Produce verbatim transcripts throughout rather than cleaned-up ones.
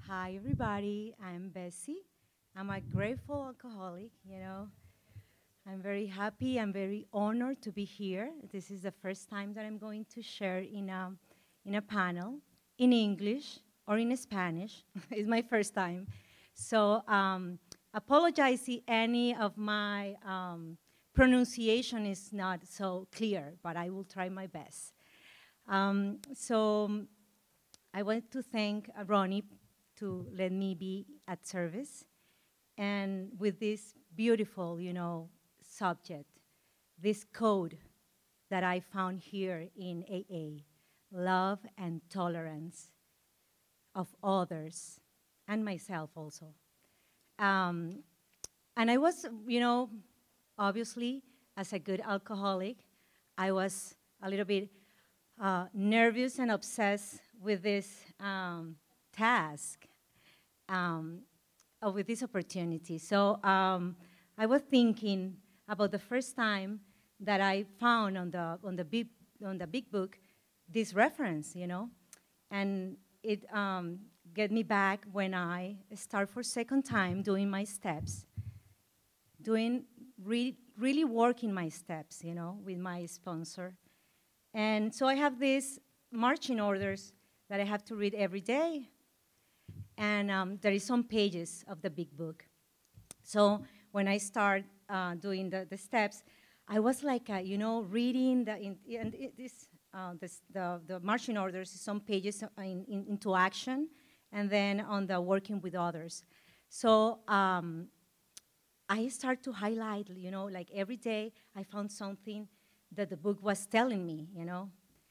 Hi, everybody. I'm Bessie. I'm a grateful alcoholic, you know. I'm very happy. I'm very honored to be here. This is the first time that I'm going to share in a, in a panel in English or in Spanish. It's my first time. So um, apologize if any of my um, pronunciation is not so clear, but I will try my best. Um, so I want to thank uh, Ronnie to let me be at service. And with this beautiful, you know, subject, this code that I found here in A A, love and tolerance of others and myself also. Um, and I was, you know, obviously, as a good alcoholic, I was a little bit uh, nervous and obsessed with this um, task, um, or with this opportunity. So um, I was thinking about the first time that I found on the on the big on the big book this reference, you know, and it um, get me back when I start for second time doing my steps, doing re- really working my steps, you know, with my sponsor. And so I have these marching orders that I have to read every day. And um, there is some pages of the big book. So when I start uh, doing the, the steps, I was like, uh, you know, reading the, in, and it, this, uh, this, the, the marching orders, some pages in, in, into action, and then on the working with others. So um, I start to highlight, you know, like every day I found something that the book was telling me, you know.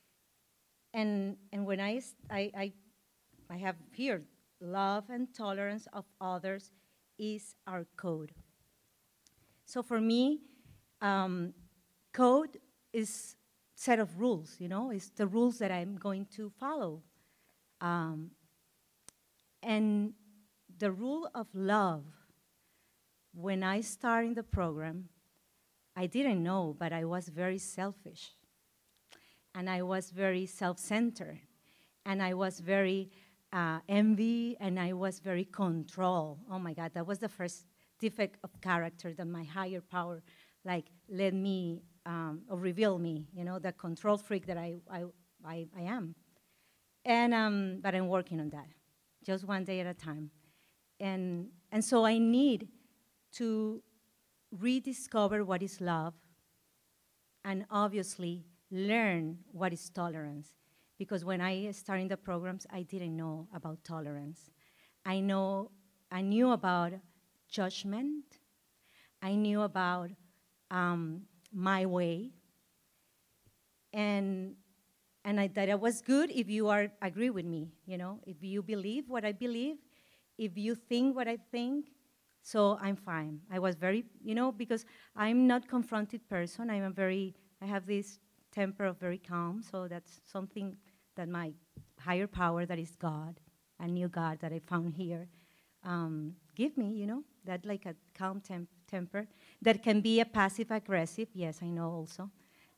And, and when I, I, I, I have here, love and tolerance of others is our code. So for me, um, code is set of rules, you know, it's the rules that I'm going to follow. Um, and the rule of love, when I started the program, I didn't know, but I was very selfish. And I was very self-centered. And I was very uh, envy, and I was very control. Oh my God, that was the first defect of character that my higher power, like, let me, um, or reveal me, you know, the control freak that I, I, I, I am. And, um, but I'm working on that, just one day at a time. And, and so I need to rediscover what is love, and obviously learn what is tolerance. Because when I started the programs, I didn't know about tolerance. I know, I knew about judgment. I knew about um, my way, and and I, that it was good if you are agree with me. You know, if you believe what I believe, if you think what I think, so I'm fine. I was very, you know, because I'm not confronted person. I'm a very, I have this temper of very calm. So that's something that my higher power, that is God, a new God that I found here, um, give me, you know, that like a calm temp temper that can be a passive aggressive. Yes, I know also.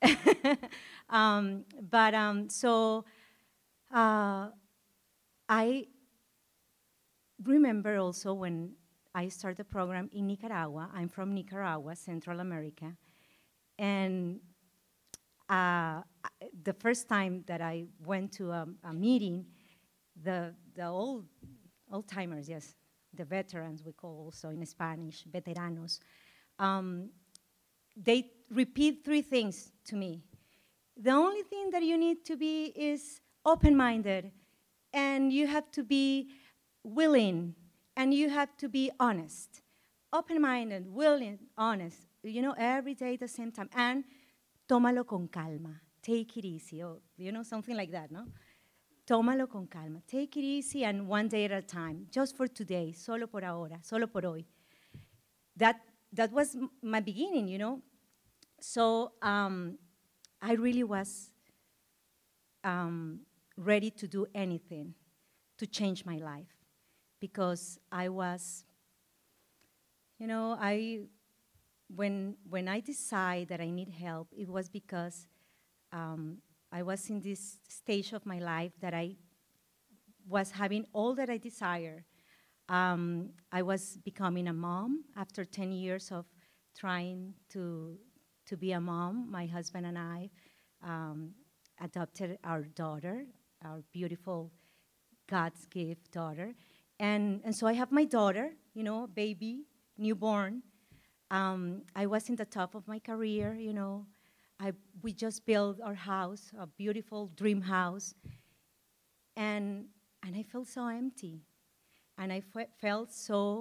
um, but um, so uh, I remember also when I started the program in Nicaragua. I'm from Nicaragua, Central America. And uh, the first time that I went to a, a meeting, the, the old, old timers, yes, the veterans we call also in Spanish, veteranos, um, they repeat three things to me. The only thing that you need to be is open-minded, and you have to be willing, and you have to be honest. Open-minded, willing, honest, you know, every day at the same time. And tómalo con calma, take it easy, or, you know, something like that, no? Tómalo con calma, take it easy, and one day at a time, just for today, solo por ahora, solo por hoy. That, that was m my beginning, you know? So um, I really was um, ready to do anything to change my life, because I was, you know, I, when, when I decided that I need help, it was because um, I was in this stage of my life that I was having all that I desire. Um, I was becoming a mom after ten years of trying to, to be a mom. My husband and I um, adopted our daughter, our beautiful God's gift daughter. And, and so I have my daughter, you know, baby, newborn. Um, I was in the top of my career, you know. I, we just built our house, a beautiful dream house. And, and I felt so empty. And I f- felt so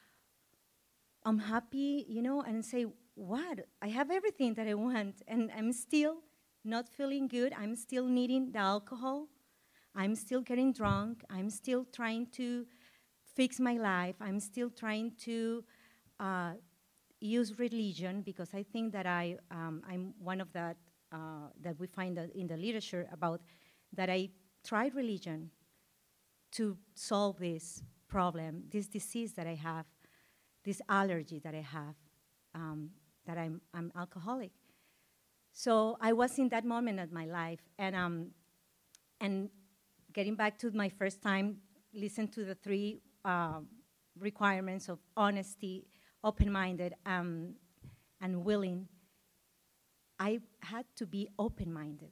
unhappy, you know, and say, what? I have everything that I want, and I'm still not feeling good. I'm still needing the alcohol. I'm still getting drunk. I'm still trying to fix my life. I'm still trying to uh, use religion, because I think that I, um, I'm one of that, uh, that we find that in the literature about that I tried religion to solve this problem, this disease that I have, this allergy that I have, um, that I'm, I'm alcoholic. So I was in that moment of my life, and, um, and getting back to my first time, listen to the three uh, requirements of honesty, open-minded, um, and willing. I had to be open-minded,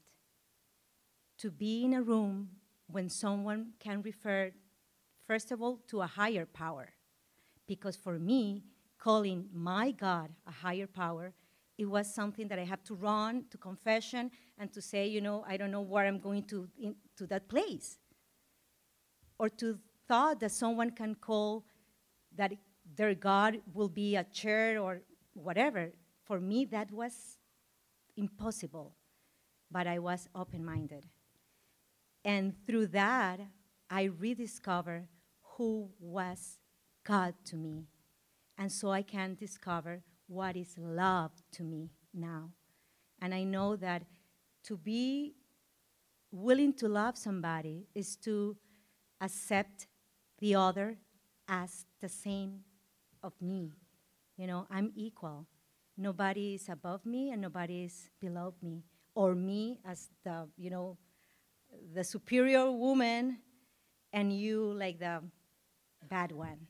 to be in a room when someone can refer, first of all, to a higher power. Because for me, calling my God a higher power, it was something that I had to run to confession and to say, you know, I don't know where I'm going to, in, to that place. Or to thought that someone can call that their God will be a chair or whatever. For me, that was impossible, but I was open-minded. And through that, I rediscovered who was God to me. And so I can discover what is love to me now. And I know that to be willing to love somebody is to accept the other as the same of me. You know, I'm equal. Nobody is above me and nobody is below me. Or me as the, you know, the superior woman and you like the bad one.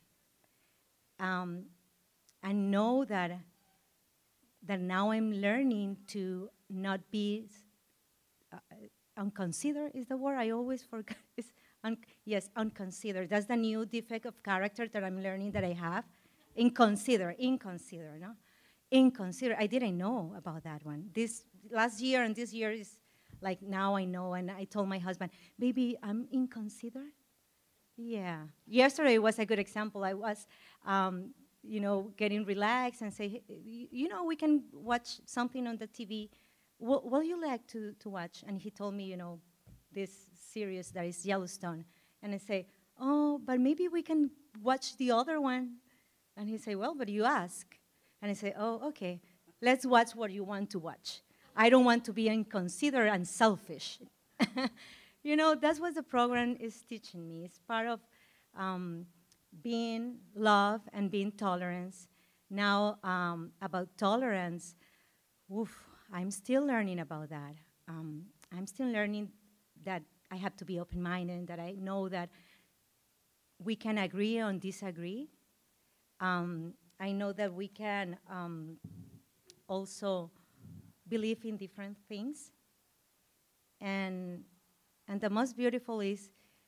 Um, I know that, that now I'm learning to not be uh, unconsidered is the word I always forget. Un- yes, unconsidered. That's the new defect of character that I'm learning that I have. Inconsiderate, inconsiderate, no? Inconsiderate. I didn't know about that one. This last year and this year is like now I know, and I told my husband, baby, I'm inconsiderate. Yeah. Yesterday was a good example. I was, um, you know, getting relaxed and say, hey, you know, we can watch something on the T V. What will you like to, to watch? And he told me, you know, this series that is Yellowstone. And I say, oh, but maybe we can watch the other one. And he say, well, but you ask. And I say, oh, okay, let's watch what you want to watch. I don't want to be inconsiderate and selfish. You know, that's what the program is teaching me. It's part of um, being love and being tolerance. Now, um, about tolerance, oof, I'm still learning about that. Um, I'm still learning that I have to be open-minded, that I know that we can agree or disagree. Um, I know that we can um, also believe in different things. And, and the most beautiful is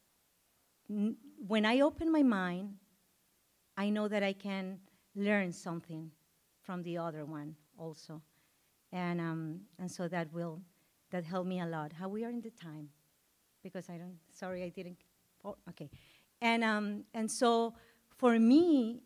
n- when I open my mind, I know that I can learn something from the other one also. And, um, and so that will, that helped me a lot. How we are in the time? Because I don't, sorry, I didn't, oh, okay. And, um, and so for me,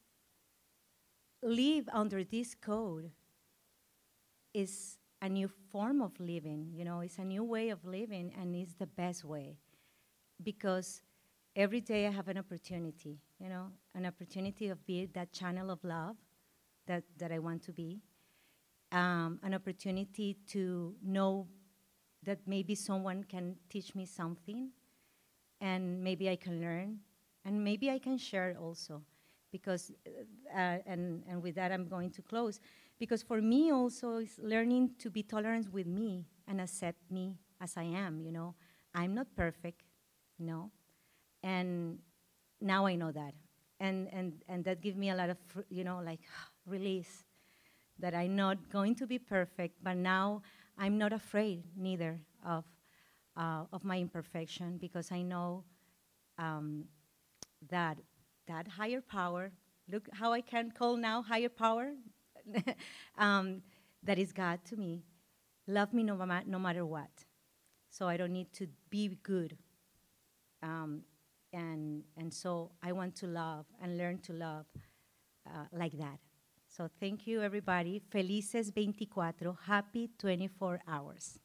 live under this code is a new form of living, you know, it's a new way of living, and it's the best way. Because every day I have an opportunity, you know, an opportunity of being that channel of love that, that I want to be, um, an opportunity to know that maybe someone can teach me something, and maybe I can learn, and maybe I can share also. Because, uh, and, and with that I'm going to close, because for me also is learning to be tolerant with me and accept me as I am, you know. I'm not perfect, no. And now I know that. And, and, and that gives me a lot of, you know, like release that I'm not going to be perfect, but now I'm not afraid neither of, uh, of my imperfection, because I know um, that that higher power, look how I can call now higher power, um, that is God to me, love me no, ma- no matter what. So I don't need to be good. Um, and, and so I want to love and learn to love uh, like that. So thank you, everybody. Felices veinticuatro, happy twenty-four hours.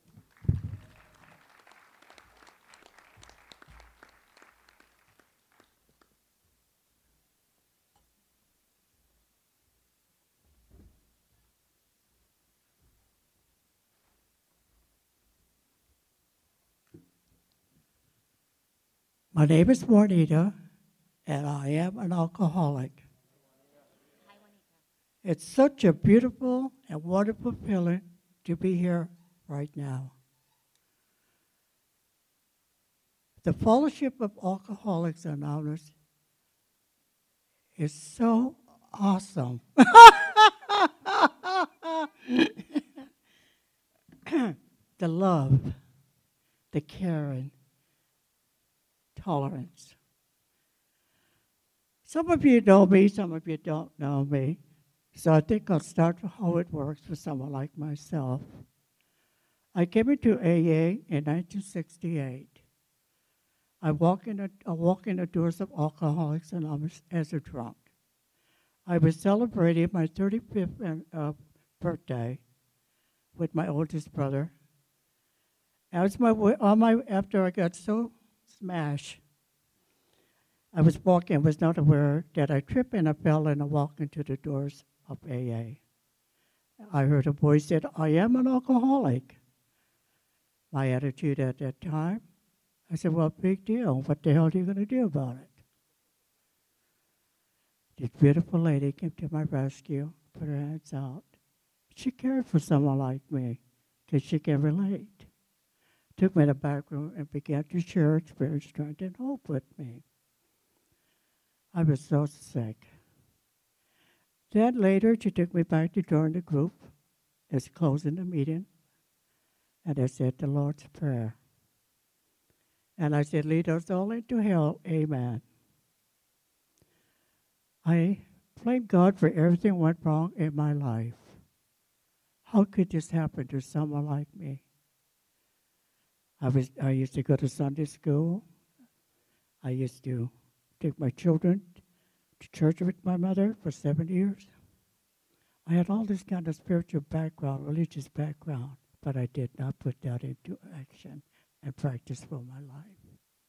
My name is Juanita, and I am an alcoholic. Hi, Juanita. It's such a beautiful and wonderful feeling to be here right now. The Fellowship of Alcoholics Anonymous is so awesome. The love, the caring, tolerance. Some of you know me, some of you don't know me. So I think I'll start with how it works for someone like myself. I came into A A in nineteen sixty-eight. I walked in, the, I walked in the doors of Alcoholics Anonymous as a drunk. I was celebrating my thirty-fifth uh, birthday with my oldest brother. As my on my after I got so smashed, I was walking. I was not aware that I tripped and I fell and I walked into the doors of A A. I heard a voice said, "I am an alcoholic." My attitude at that time, I said, "Well, big deal. What the hell are you going to do about it?" This beautiful lady came to my rescue, put her hands out. She cared for someone like me because she can relate. Took me to the back room and began to share experience, strength, and hope with me. I was so sick. Then later, she took me back to join the group as closing the meeting, and I said the Lord's Prayer. And I said, "Lead us all into hell, amen." I blame God for everything went wrong in my life. How could this happen to someone like me? I was I used to go to Sunday school. I used to take my children to church with my mother for seven years. I had all this kind of spiritual background, religious background, but I did not put that into action and practice for my life.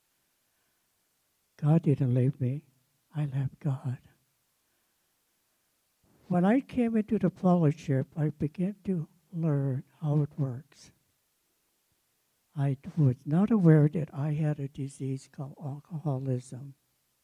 God didn't leave me. I left God. When I came into the fellowship, I began to learn how it works. I was not aware that I had a disease called alcoholism.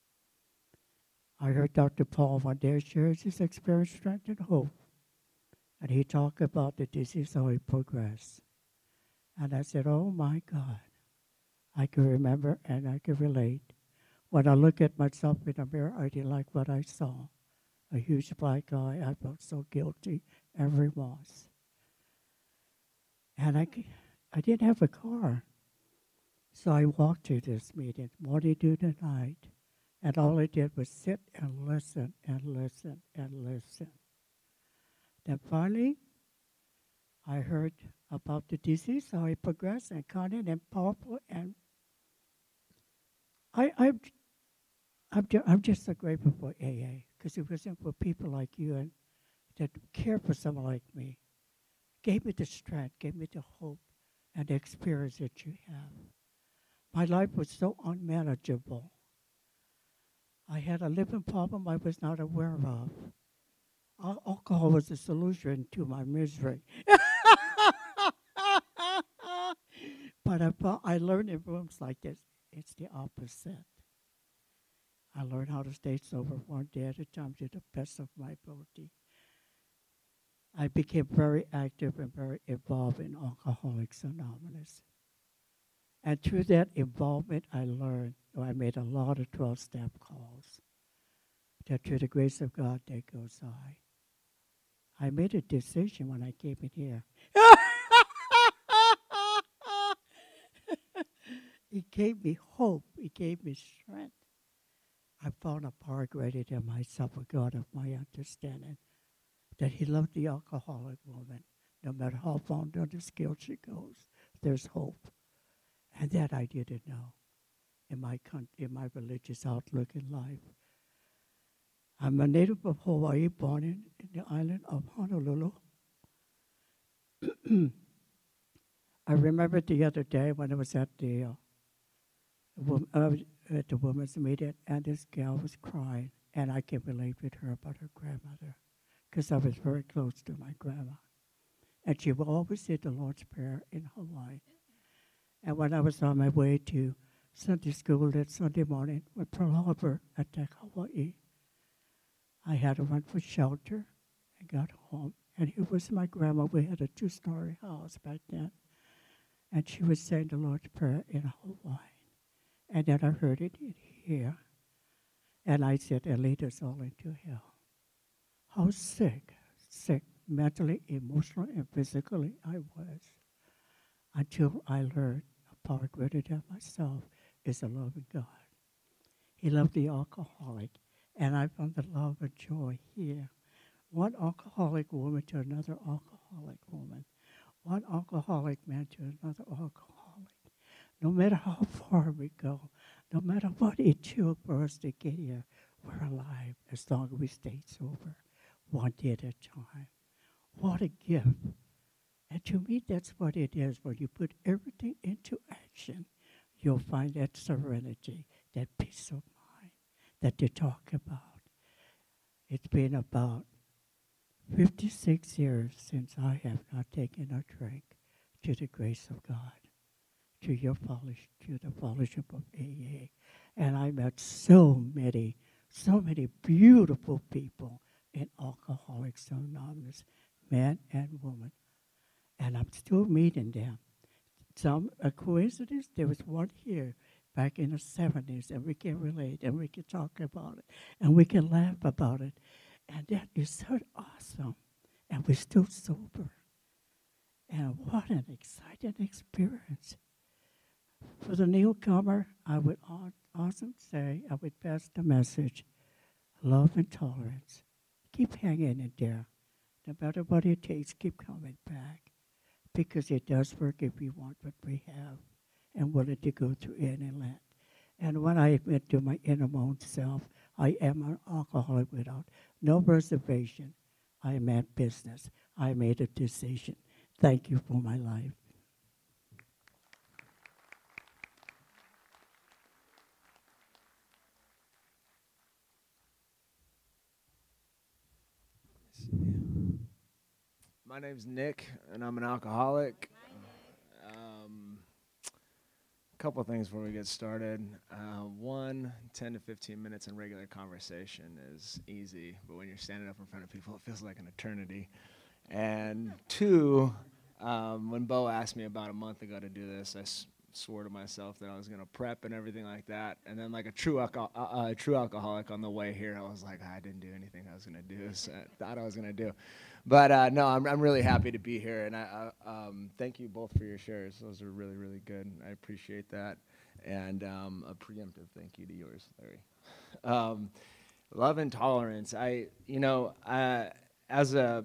I heard Doctor Paul one day share his experience, strength, and hope. And he talked about the disease, how it progressed. And I said, "Oh my God." I can remember and I can relate. When I look at myself in the mirror, I didn't like what I saw. A huge black eye. I felt so guilty and remorse. And I, I didn't have a car. So I walked to this meeting, morning to the night. And all I did was sit and listen and listen and listen. Then finally, I heard about the disease, how it progressed, and cunning and powerful. And I, I'm, I'm, ju- I'm just so grateful for A A, because it wasn't for people like you and that care for someone like me. Gave me the strength, gave me the hope, and the experience that you have. My life was so unmanageable. I had a living problem I was not aware of. Al- alcohol was the solution to my misery. But I, fo- I learned in rooms like this, it's the opposite. I learned how to stay sober one day at a time to the best of my ability. I became very active and very involved in Alcoholics Anonymous. And through that involvement, I learned, or I made a lot of twelve-step calls, that through the grace of God, there goes I. I made a decision when I came in here. He gave me hope. He gave me strength. I found a power greater than myself, a God of my understanding, that he loved the alcoholic woman. No matter how far down the scale she goes, there's hope. And that I didn't know in my con- in my religious outlook in life. I'm a native of Hawaii, born in, in the island of Honolulu. I remember the other day when I was at the uh, wom- uh, at the women's meeting, and this gal was crying, and I can relate with her about her grandmother, because I was very close to my grandma, and she would always say the Lord's Prayer in Hawaii. And when I was on my way to Sunday school that Sunday morning when Pearl Harbor attacked Hawaii, I had to run for shelter and got home. And here was my grandma. We had a two-story house back then. And she was saying the Lord's Prayer in Hawaii. And then I heard it in here. And I said, and lead us all into hell. How sick, sick, mentally, emotionally, and physically I was. Until I learned a power greater than myself is the love of God. He loved the alcoholic, and I found the love and joy here. One alcoholic woman to another alcoholic woman. One alcoholic man to another alcoholic. No matter how far we go, no matter what it took for us to get here, we're alive as long as we stay sober, one day at a time. What a gift. And to me, that's what it is. When you put everything into action, you'll find that serenity, that peace of mind that they talk about. It's been about fifty-six years since I have not taken a drink, to the grace of God, to your fellowship, to the fellowship of A A. And I met so many, so many beautiful people in Alcoholics Anonymous, men and women. And I'm still meeting them. Some a coincidence, there was one here back in the seventies, and we can relate, and we can talk about it, and we can laugh about it. And that is so awesome. And we're still sober. And what an exciting experience. For the newcomer, I would awesome say, I would pass the message, love and tolerance. Keep hanging in there. No matter what it takes, keep coming back. Because it does work if we want what we have and willing to go through it and let. And when I admit to my innermost self, I am an alcoholic without no reservation. I am at business. I made a decision. Thank you for my life. My name's Nick, and I'm an alcoholic. Um, a couple things before we get started. Uh, one, ten to fifteen minutes in regular conversation is easy, but when you're standing up in front of people, it feels like an eternity. And two, um, when Bo asked me about a month ago to do this, I s- swore to myself that I was going to prep and everything like that. And then like a true, alco- uh, uh, true alcoholic on the way here, I was like, I didn't do anything I was going to do, so I thought I was going to do. But uh, no, I'm I'm really happy to be here, and I, I um, thank you both for your shares. Those are really, really good. I appreciate that. And um, a preemptive thank you to yours, Larry. Um, love and tolerance. I, you know, uh, as a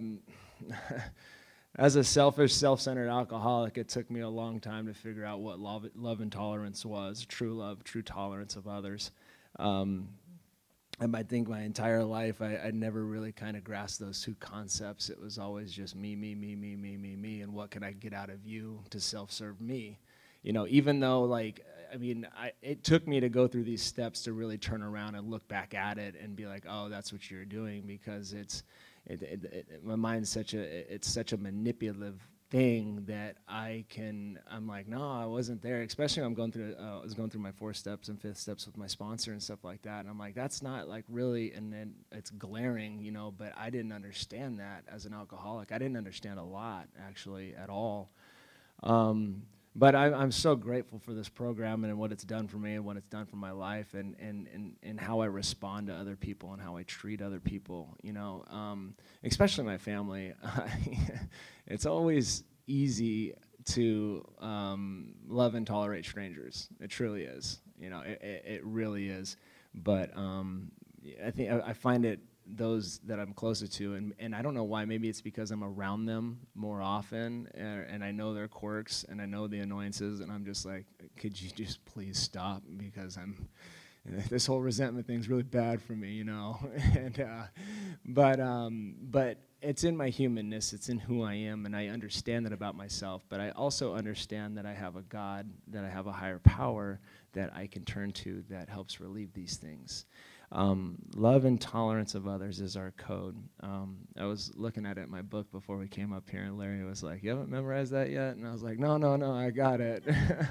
as a selfish, self-centered alcoholic, it took me a long time to figure out what love, love and tolerance was. True love, true tolerance of others. Um, I might think my entire life I, I never really kind of grasped those two concepts. It was always just me, me, me, me, me, me, me, and what can I get out of you to self-serve me? You know, even though, like, I mean, I, it took me to go through these steps to really turn around and look back at it and be like, oh, that's what you're doing, because it's, it, it, it, my mind's such a, it's such a manipulative thing that I can, I'm like, no, I wasn't there. Especially when I'm going through, uh, I was going through my four steps and fifth steps with my sponsor and stuff like that. And I'm like, that's not like really, and then it's glaring, you know, but I didn't understand that as an alcoholic. I didn't understand a lot actually at all. Um, but I, I'm so grateful for this program and what it's done for me and what it's done for my life and, and, and, and how I respond to other people and how I treat other people, you know, um, especially my family. It's always easy to um, love and tolerate strangers. It truly is, you know, it, it, it really is. But um, I think I, I find it those that I'm closer to, and, and I don't know why, maybe it's because I'm around them more often, and, and I know their quirks, and I know the annoyances, and I'm just like, could you just please stop, because I'm, this whole resentment thing's really bad for me, you know, and, uh, but, um, but it's in my humanness, it's in who I am, and I understand that about myself, but I also understand that I have a God, that I have a higher power that I can turn to that helps relieve these things. Um, love and tolerance of others is our code. Um, I was looking at it in my book before we came up here, and Larry was like, you haven't memorized that yet? And I was like, no, no, no, I got it.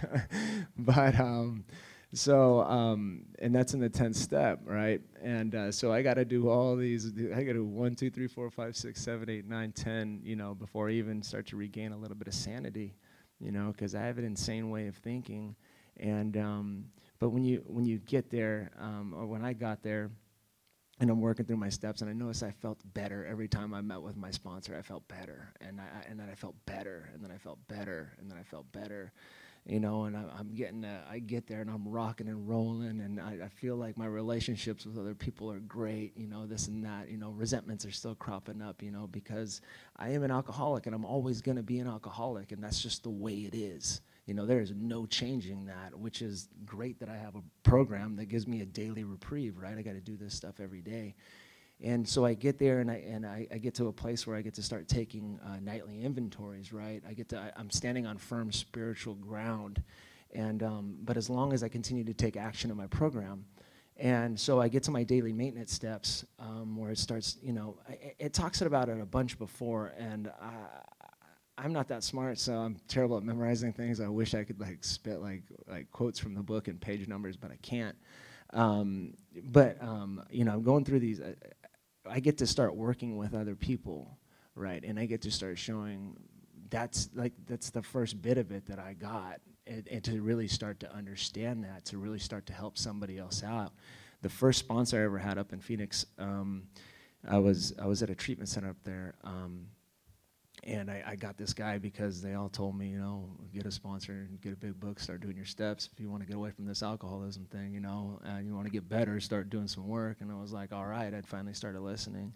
But um, so, um, and that's in the tenth step, right? And uh, so I got to do all these, I got to do one, two, three, four, five, six, seven, eight, nine, ten, you know, before I even start to regain a little bit of sanity, you know, because I have an insane way of thinking. And um, but when you when you get there, um, or when I got there, and I'm working through my steps, and I noticed I felt better every time I met with my sponsor. I felt better, and I and then I felt better, and then I felt better, and then I felt better, you know. And I, I'm getting, uh, I get there, and I'm rocking and rolling, and I, I feel like my relationships with other people are great, you know, this and that, you know. Resentments are still cropping up, you know, because I am an alcoholic, and I'm always going to be an alcoholic, and that's just the way it is. You know, there is no changing that, which is great that I have a program that gives me a daily reprieve, right? I got to do this stuff every day. And so I get there, and I and I, I get to a place where I get to start taking uh, nightly inventories, right? I get to, I, I'm standing on firm spiritual ground, and um, but as long as I continue to take action in my program, and so I get to my daily maintenance steps, um, where it starts, you know, it, it talks about it a bunch before, and I, I'm not that smart, so I'm terrible at memorizing things. I wish I could like spit like like quotes from the book and page numbers, but I can't. Um, but um, you know, I'm going through these. I, I get to start working with other people, right? And I get to start showing. That's like that's the first bit of it that I got, and, and to really start to understand that, to really start to help somebody else out. The first sponsor I ever had up in Phoenix, um, I was I was at a treatment center up there. Um, And I, I got this guy because they all told me, you know, get a sponsor, get a big book, start doing your steps. If you want to get away from this alcoholism thing, you know, and you want to get better, start doing some work. And I was like, all right, I'd finally started listening.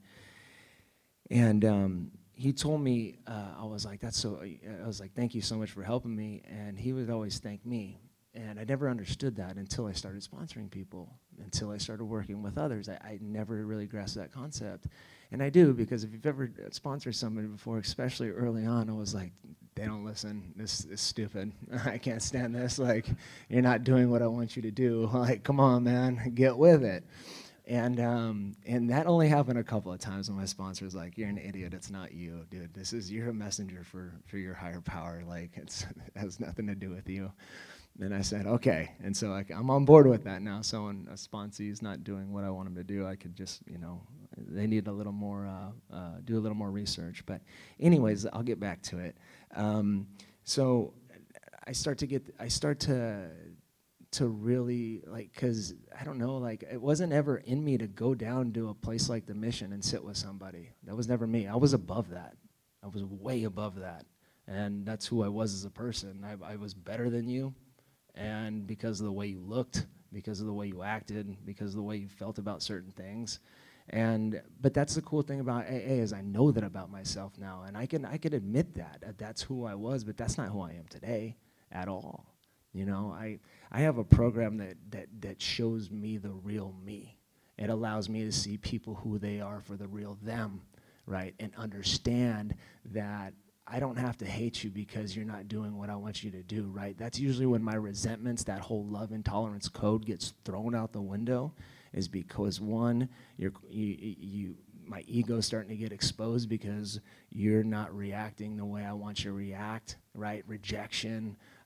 And um, he told me, uh, I was like, that's so, I was like, thank you so much for helping me. And he would always thank me. And I never understood that until I started sponsoring people, until I started working with others. I, I never really grasped that concept. And I do, because if you've ever sponsored somebody before, especially early on, I was like, they don't listen. This is stupid. I can't stand this. Like, you're not doing what I want you to do. Like, come on, man, get with it. And um, and that only happened a couple of times when my sponsor was like, you're an idiot. It's not you, dude. This is, you're a messenger for, for your higher power. Like, it's, it has nothing to do with you. And I said, okay. And so like, I'm on board with that now. So when a sponsee is not doing what I want them to do, I could just, you know, they need a little more, uh, uh, do a little more research. But anyways, I'll get back to it. Um, so I start to get, I start to, to really, like, because, I don't know, like, it wasn't ever in me to go down to a place like the Mission and sit with somebody. That was never me. I was above that. I was way above that. And that's who I was as a person. I, I was better than you. And because of the way you looked, because of the way you acted, because of the way you felt about certain things. And but that's the cool thing about A A is I know that about myself now, and I can I can admit that uh, that's who I was, but that's not who I am today at all. You know, I I have a program that that that shows me the real me. It allows me to see people who they are for the real them, right? And understand that I don't have to hate you because you're not doing what I want you to do, right? That's usually when my resentments, that whole love and tolerance code gets thrown out the window, is because one, you're, you, you, my ego's starting to get exposed because you're not reacting the way I want you to react, right? Rejection,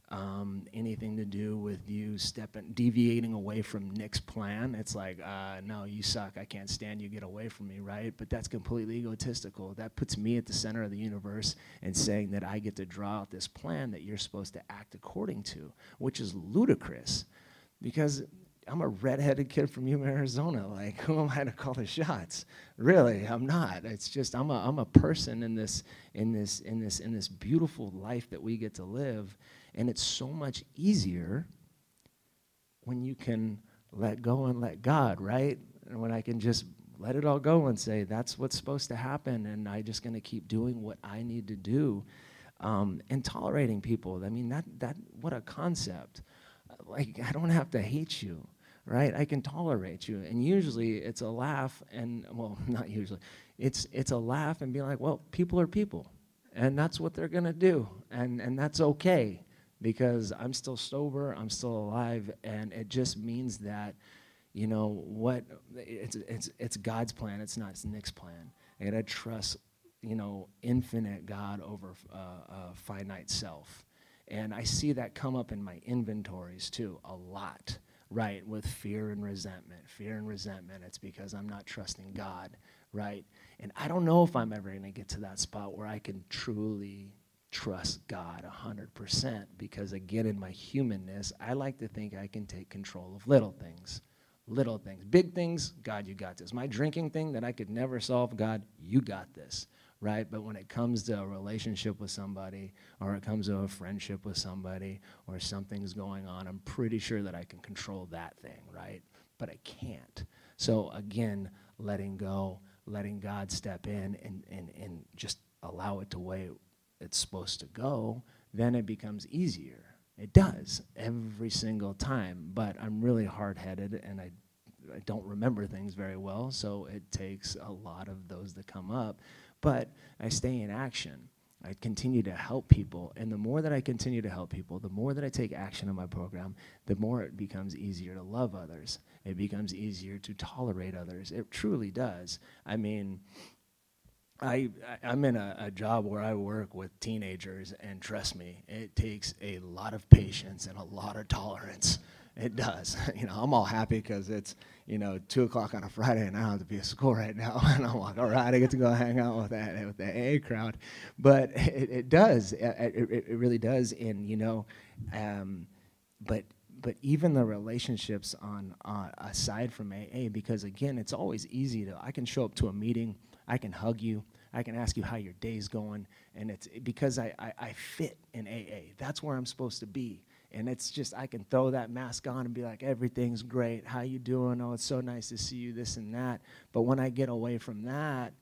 um, anything to do with you stepping, deviating away from Nick's plan. It's like, uh, no, you suck. I can't stand you. Get away from me, right? But that's completely egotistical. That puts me at the center of the universe and saying that I get to draw out this plan that you're supposed to act according to, which is ludicrous because I'm a redheaded kid from Yuma, Arizona. Like, who am I to call the shots? Really, I'm not. It's just I'm a I'm a person in this in this in this in this beautiful life that we get to live. And it's so much easier when you can let go and let God, right? And when I can just let it all go and say, that's what's supposed to happen, and I'm just going to keep doing what I need to do. Um, and tolerating people, I mean, that that what a concept. Like, I don't have to hate you, right? I can tolerate you. And usually it's a laugh and, well, not usually. It's it's a laugh and be like, well, people are people. And that's what they're going to do. And and that's okay. Because I'm still sober, I'm still alive, and it just means that, you know, what it's it's it's God's plan. It's not it's Nick's plan. I gotta trust, you know, infinite God over uh, uh, finite self, and I see that come up in my inventories too a lot, right? With fear and resentment, fear and resentment. It's because I'm not trusting God, right? And I don't know if I'm ever gonna get to that spot where I can truly trust God one hundred percent, because again, in my humanness, I like to think I can take control of little things. Little things. Big things, God, you got this. My drinking thing that I could never solve, God, you got this, right? But when it comes to a relationship with somebody, or it comes to a friendship with somebody, or something's going on, I'm pretty sure that I can control that thing, right? But I can't. So again, letting go, letting God step in and, and, and just allow it to way it's supposed to go, then it becomes easier. It does every single time, but I'm really hard-headed and I, I don't remember things very well, so it takes a lot of those to come up. But I stay in action. I continue to help people, and the more that I continue to help people, the more that I take action in my program, the more it becomes easier to love others. It becomes easier to tolerate others. It truly does. I mean, I, I'm in a, a job where I work with teenagers, and trust me, it takes a lot of patience and a lot of tolerance. It does. You know, I'm all happy because it's, you know, two o'clock on a Friday, and I don't have to be at school right now. And I'm like, all right, I get to go hang out with that with the A A crowd. But it, it does. It, it, it really does. And you know, um, but. But even the relationships on uh, aside from A A, because again, it's always easy to, I can show up to a meeting, I can hug you, I can ask you how your day's going, and it's because I, I, I fit in A A. That's where I'm supposed to be. And it's just, I can throw that mask on and be like, everything's great, how you doing? Oh, it's so nice to see you, this and that. But when I get away from that,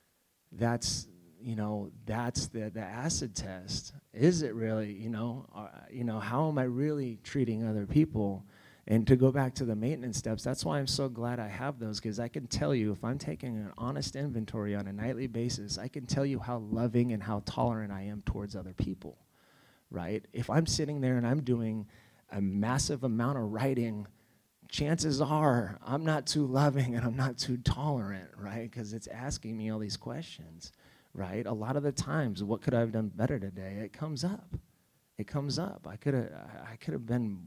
that's, you know, that's the, the acid test. Is it really, you know, uh, you know, how am I really treating other people? And to go back to the maintenance steps, that's why I'm so glad I have those, because I can tell you, if I'm taking an honest inventory on a nightly basis, I can tell you how loving and how tolerant I am towards other people, right? If I'm sitting there and I'm doing a massive amount of writing, chances are I'm not too loving and I'm not too tolerant, right? Because it's asking me all these questions. Right? A lot of the times, what could I have done better today? It comes up. It comes up. I could have I could have been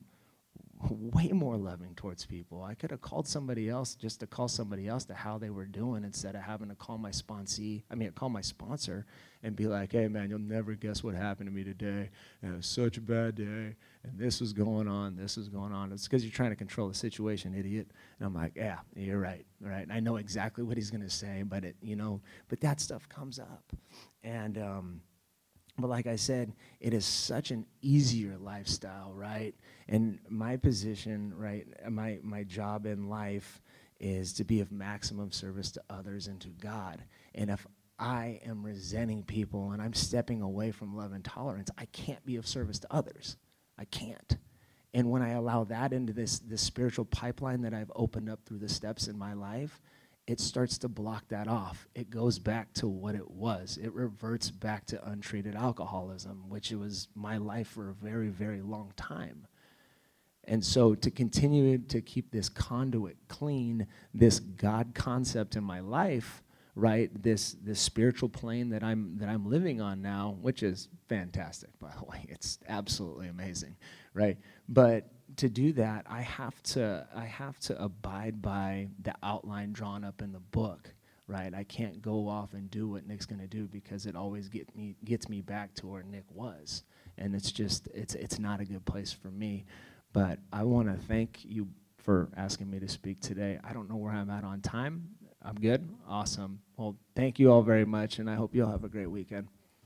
way more loving towards people. I could have called somebody else just to call somebody else to how they were doing instead of having to call my sponsee, I mean, call my sponsor and be like, hey, man, you'll never guess what happened to me today. And it was such a bad day, and this was going on, this was going on. It's because you're trying to control the situation, idiot. And I'm like, yeah, you're right, right? I know exactly what he's going to say, but, it, you know, but that stuff comes up. And, um, but like I said, it is such an easier lifestyle, right? And my position, right, my, my job in life is to be of maximum service to others and to God. And if I am resenting people and I'm stepping away from love and tolerance, I can't be of service to others. I can't. And when I allow that into this, this spiritual pipeline that I've opened up through the steps in my life, it starts to block that off. It goes back to what it was. It reverts back to untreated alcoholism, which it was my life for a very, very long time. And so to continue to keep this conduit clean, this God concept in my life, right? This this spiritual plane that I'm that I'm living on now, which is fantastic, by the way. It's absolutely amazing, right? But to do that, I have to I have to abide by the outline drawn up in the book, right? I can't go off and do what Nick's going to do because it always get me gets me back to where Nick was, and it's just it's it's not a good place for me. But I want to thank you for asking me to speak today. I don't know where I'm at on time. I'm good? Awesome. Well, thank you all very much, and I hope you all have a great weekend.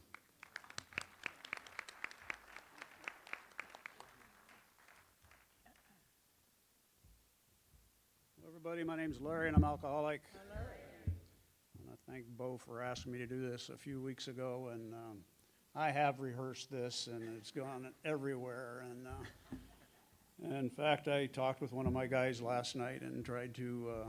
Hello, everybody. My name's Larry, and I'm alcoholic. Hi, Larry. And I thank Bo for asking me to do this a few weeks ago, and um, I have rehearsed this, and it's gone everywhere. And uh, in fact, I talked with one of my guys last night and tried to uh,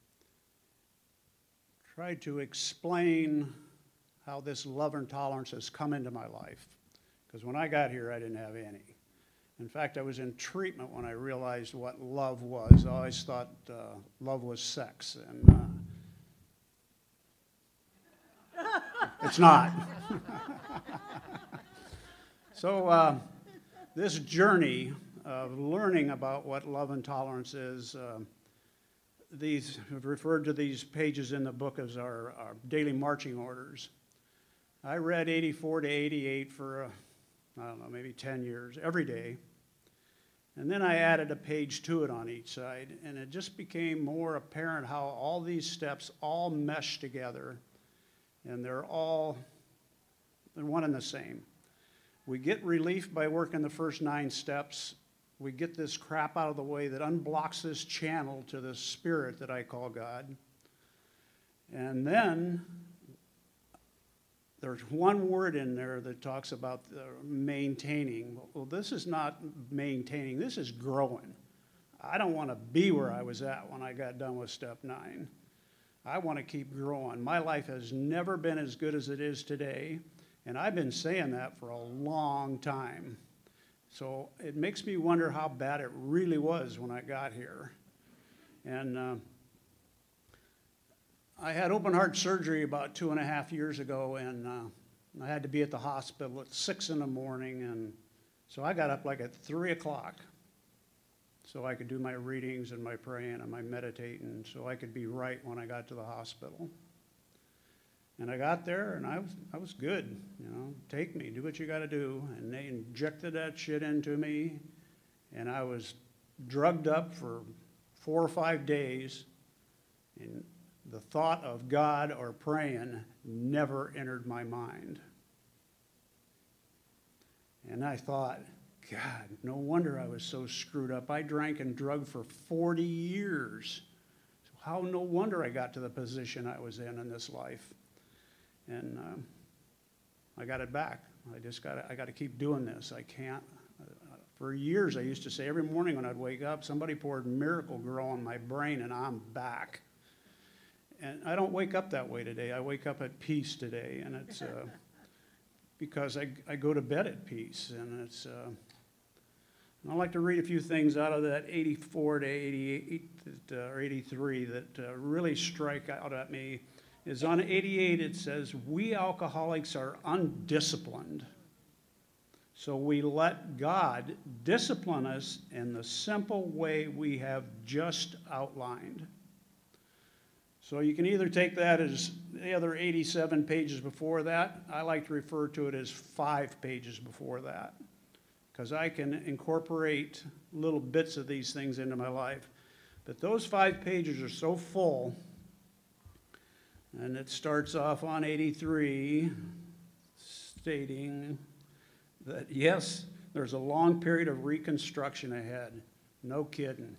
tried to explain how this love and tolerance has come into my life. Because when I got here, I didn't have any. In fact, I was in treatment when I realized what love was. I always thought uh, love was sex, and uh, it's not. So uh, this journey of learning about what love and tolerance is, uh, these have referred to these pages in the book as our, our daily marching orders. I read eighty-four to eighty-eight for, uh, I don't know, maybe ten years, every day. And then I added a page to it on each side, and it just became more apparent how all these steps all mesh together, and they're all, they're one and the same. We get relief by working the first nine steps. We get this crap out of the way that unblocks this channel to the spirit that I call God. And then there's one word in there that talks about the maintaining. Well, this is not maintaining, this is growing. I don't want to be where I was at when I got done with step nine. I want to keep growing. My life has never been as good as it is today, and I've been saying that for a long time. So it makes me wonder how bad it really was when I got here. And uh, I had open heart surgery about two and a half years ago, and uh, I had to be at the hospital at six in the morning, and so I got up like at three o'clock so I could do my readings and my praying and my meditating so I could be right when I got to the hospital. And I got there, and I was I was good, you know, take me, do what you got to do. And they injected that shit into me, and I was drugged up for four or five days, and the thought of God or praying never entered my mind. And I thought, God, no wonder I was so screwed up. I drank and drugged for forty years. So how no wonder I got to the position I was in in this life. And um, I got it back. I just got to, I got to keep doing this. I can't. Uh, for years, I used to say every morning when I'd wake up, somebody poured Miracle Grow on my brain, and I'm back. And I don't wake up that way today. I wake up at peace today, and it's uh, because I, I go to bed at peace. And it's. Uh, and I'd like to read a few things out of that eighty-four to eighty-eight that, uh, or eighty-three that uh, really strike out at me. Is on eighty-eight, it says, we alcoholics are undisciplined. So we let God discipline us in the simple way we have just outlined. So you can either take that as the other eighty-seven pages before that. I like to refer to it as five pages before that, because I can incorporate little bits of these things into my life. But those five pages are so full. And it starts off on eighty-three, stating that, yes, there's a long period of reconstruction ahead. No kidding.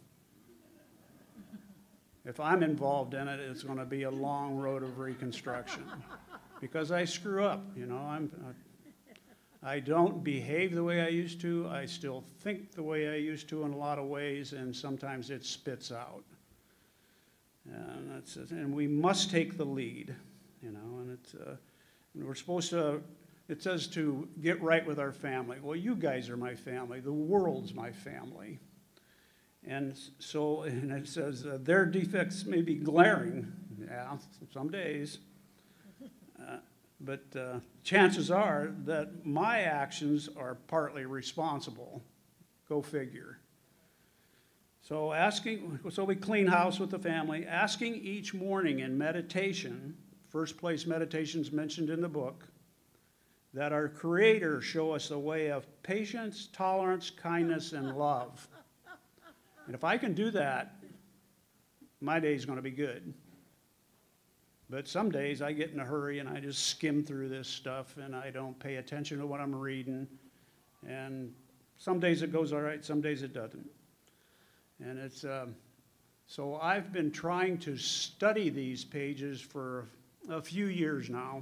If I'm involved in it, it's going to be a long road of reconstruction. Because I screw up, you know. I'm, I don't behave the way I used to. I still think the way I used to in a lot of ways, and sometimes it spits out. And, that's, and we must take the lead, you know, and it's, uh, and we're supposed to, it says to get right with our family. Well, you guys are my family. The world's my family. And so, and it says, uh, their defects may be glaring, yeah, some days, Uh, but uh, chances are that my actions are partly responsible. Go figure. So asking, so we clean house with the family, asking each morning in meditation, first place meditations mentioned in the book, that our Creator show us the way of patience, tolerance, kindness, and love. And if I can do that, my day's going to be good. But some days I get in a hurry and I just skim through this stuff and I don't pay attention to what I'm reading. And some days it goes all right, some days it doesn't. And it's, um, so I've been trying to study these pages for a few years now.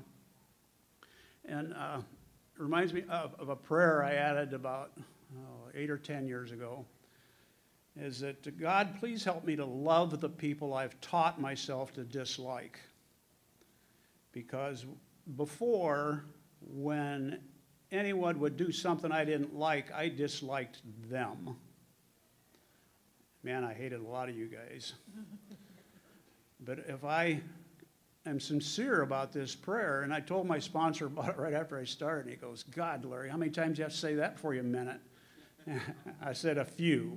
And uh, it reminds me of, of a prayer I added about oh, eight or ten years ago. Is that, God, please help me to love the people I've taught myself to dislike. Because before, when anyone would do something I didn't like, I disliked them. Man, I hated a lot of you guys. But if I am sincere about this prayer, and I told my sponsor about it right after I started, and he goes, God, Larry, how many times do you have to say that for you a minute? I said a few.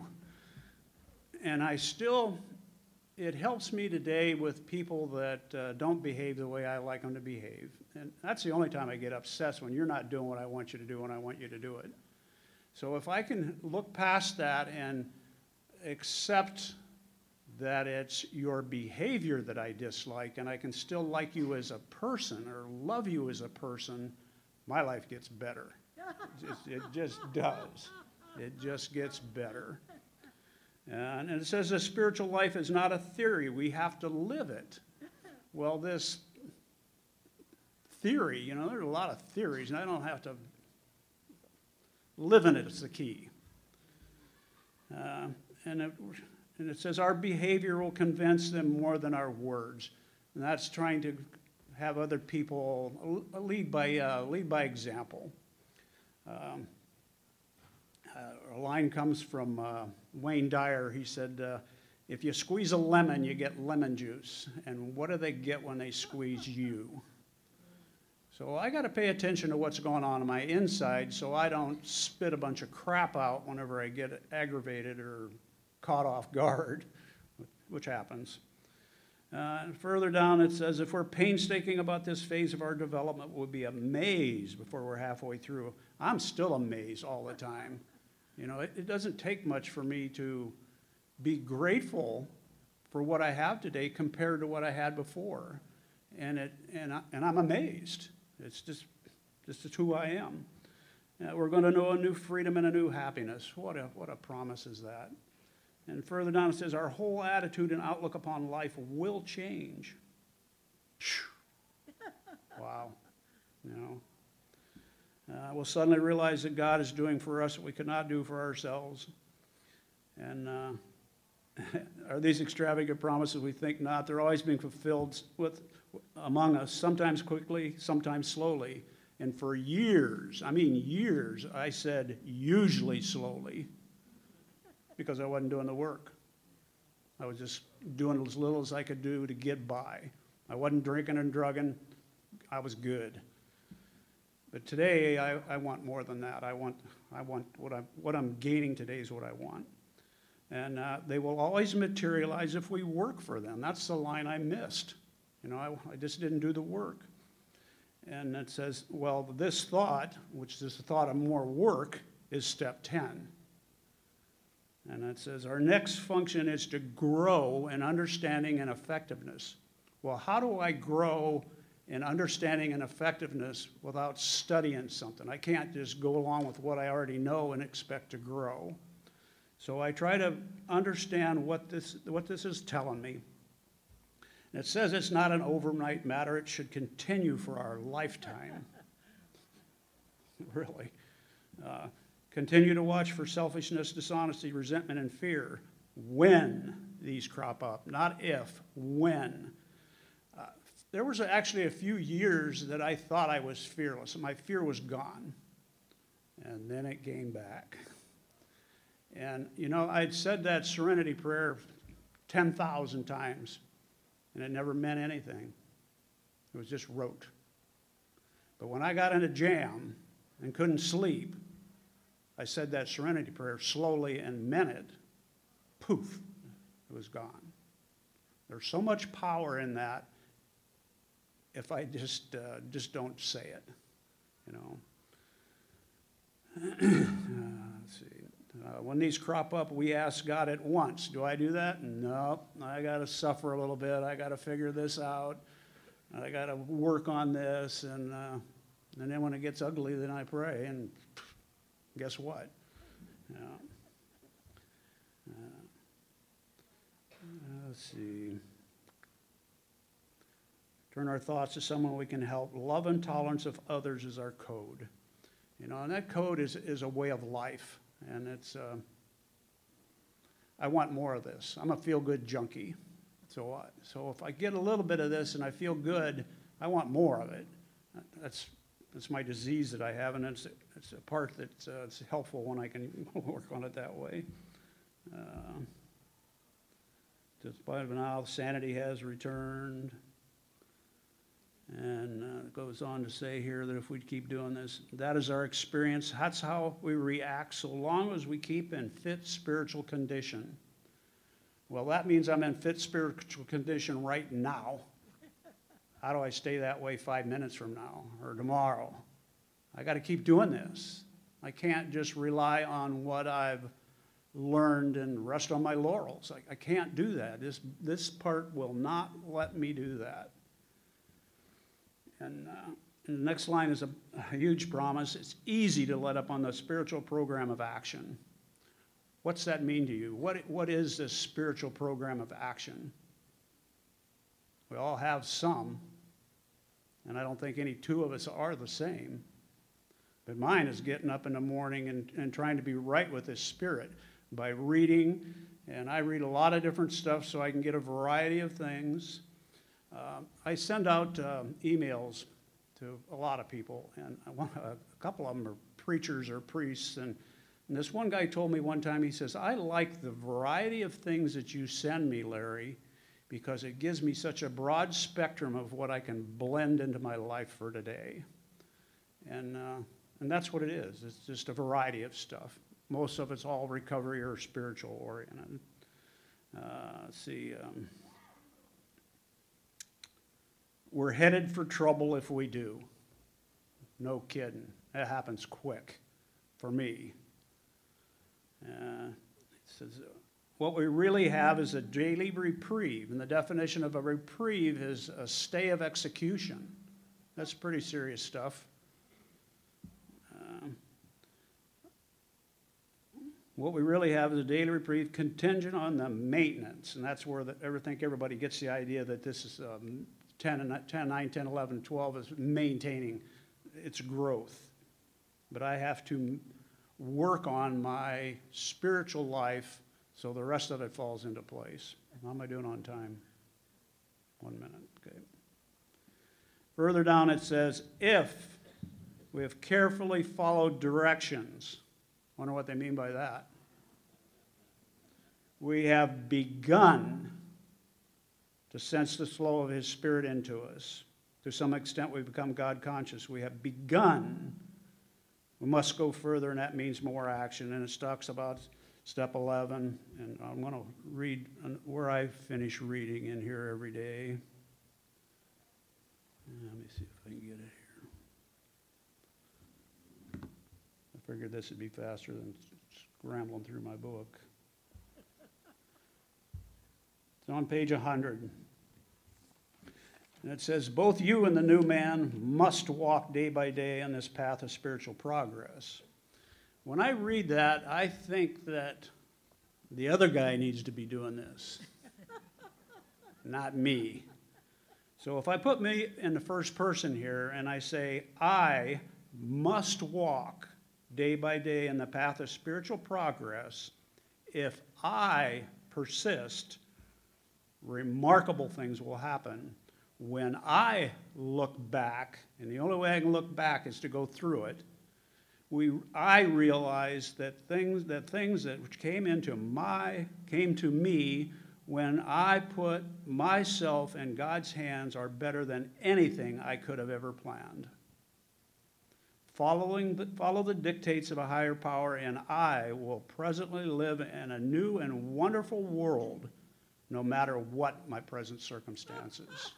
And I still, it helps me today with people that uh, don't behave the way I like them to behave. And that's the only time I get obsessed, when you're not doing what I want you to do when I want you to do it. So if I can look past that and accept that it's your behavior that I dislike, and I can still like you as a person or love you as a person, my life gets better. It just, it just does. It just gets better. And it says the spiritual life is not a theory. We have to live it. Well, this theory, you know, there's a lot of theories, and I don't have to live in it is the key. Uh, and, it, and it says our behavior will convince them more than our words. And that's trying to have other people lead by, uh, lead by example. Um, Uh, a line comes from uh, Wayne Dyer. He said, uh, if you squeeze a lemon, you get lemon juice. And what do they get when they squeeze you? So I got to pay attention to what's going on in my inside so I don't spit a bunch of crap out whenever I get aggravated or caught off guard, which happens. Uh, further down it says, if we're painstaking about this phase of our development, we'll be amazed before we're halfway through. I'm still amazed all the time. You know, it, it doesn't take much for me to be grateful for what I have today compared to what I had before. And it and, I, and I'm amazed. It's just, this is who I am. Uh, we're going to know a new freedom and a new happiness. What a, what a promise is that. And further down it says, our whole attitude and outlook upon life will change. Wow. You know. Uh, we'll suddenly realize that God is doing for us what we could not do for ourselves. And uh, are these extravagant promises? We think not. They're always being fulfilled with, among us, sometimes quickly, sometimes slowly. And for years, I mean years, I said usually slowly because I wasn't doing the work. I was just doing as little as I could do to get by. I wasn't drinking and drugging. I was good. But today, I, I want more than that. I want, I want what I'm, what I'm gaining today is what I want. And uh, they will always materialize if we work for them. That's the line I missed. You know, I, I just didn't do the work. And it says, well, this thought, which is the thought of more work, is step ten. And it says, our next function is to grow in understanding and effectiveness. Well, how do I grow in understanding and effectiveness without studying something? I can't just go along with what I already know and expect to grow. So I try to understand what this, what this is telling me. And it says it's not an overnight matter. It should continue for our lifetime. Really. Uh, continue to watch for selfishness, dishonesty, resentment, and fear when these crop up. Not if, when. Uh, there was actually a few years that I thought I was fearless, and my fear was gone. And then it came back. And, you know, I'd said that serenity prayer ten thousand times, and it never meant anything. It was just rote. But when I got in a jam and couldn't sleep, I said that serenity prayer slowly and meant it. Poof, it was gone. There's so much power in that if I just uh, just don't say it, you know. uh, let's see. Uh, when these crop up, we ask God at once. Do I do that? No. I got to suffer a little bit. I got to figure this out. I got to work on this. And, uh, and then when it gets ugly, then I pray. And guess what? You know, uh, let's see. Turn our thoughts to someone we can help. Love and tolerance of others is our code. You know, and that code is, is a way of life. And it's, uh, I want more of this. I'm a feel-good junkie. So what? So if I get a little bit of this and I feel good, I want more of it. That's that's my disease that I have, and it's, it's a part that's uh, it's helpful when I can work on it that way. Uh, despite now, sanity has returned. And uh, it goes on to say here that if we keep doing this, that is our experience. That's how we react so long as we keep in fit spiritual condition. Well, that means I'm in fit spiritual condition right now. How do I stay that way five minutes from now or tomorrow? I got to keep doing this. I can't just rely on what I've learned and rest on my laurels. I, I can't do that. This, this part will not let me do that. And, uh, and the next line is a, a huge promise. It's easy to let up on the spiritual program of action. What's that mean to you? What, what is this spiritual program of action? We all have some, and I don't think any two of us are the same. But mine is getting up in the morning and, and trying to be right with the Spirit by reading, and I read a lot of different stuff so I can get a variety of things. Uh, I send out uh, emails to a lot of people, and I want, a couple of them are preachers or priests, and, and this one guy told me one time, he says, I like the variety of things that you send me, Larry, because it gives me such a broad spectrum of what I can blend into my life for today. And, uh, and that's what it is. It's just a variety of stuff. Most of it's all recovery or spiritual oriented. Uh, let's see. Um, We're headed for trouble if we do. No kidding. That happens quick for me. Uh, it says, what we really have is a daily reprieve, and the definition of a reprieve is a stay of execution. That's pretty serious stuff. Uh, what we really have is a daily reprieve contingent on the maintenance, and that's where the, I think everybody gets the idea that this is um, ten, nine, ten, eleven, twelve is maintaining its growth. But I have to work on my spiritual life so the rest of it falls into place. How am I doing on time? One minute, okay. Further down it says, if we have carefully followed directions. Wonder what they mean by that. We have begun to sense the flow of His Spirit into us. To some extent, we've become God conscious. We have begun. We must go further, and that means more action. And it talks about step eleven, and I'm going to read where I finish reading in here every day. Let me see if I can get it here. I figured this would be faster than scrambling through my book. It's on page one hundred. And it says, both you and the new man must walk day by day on this path of spiritual progress. When I read that, I think that the other guy needs to be doing this, not me. So if I put me in the first person here and I say, I must walk day by day in the path of spiritual progress, if I persist, remarkable things will happen. When I look back, and the only way I can look back is to go through it, we, I realize that things that things that which came into my came to me when I put myself in God's hands are better than anything I could have ever planned. following the, follow the dictates of a higher power, and I will presently live in a new and wonderful world, no matter what my present circumstances.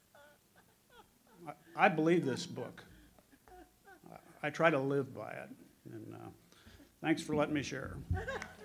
I, I believe this book. I, I try to live by it. And uh, thanks for letting me share.